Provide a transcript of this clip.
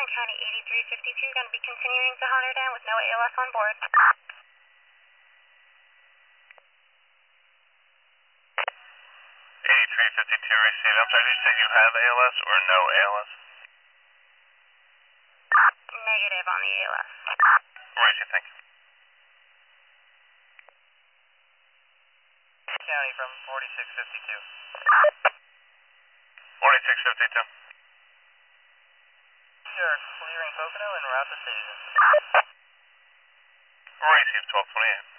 Orange County 8352, going to be continuing to Hunter Dam with no ALS on board. 8352 received. I'm sorry, did you say you have ALS or no ALS? Negative on the ALS. Royce, thank you. County from 4652. 4652. Sure, clearing Pocono and route to station. Royce, 1228.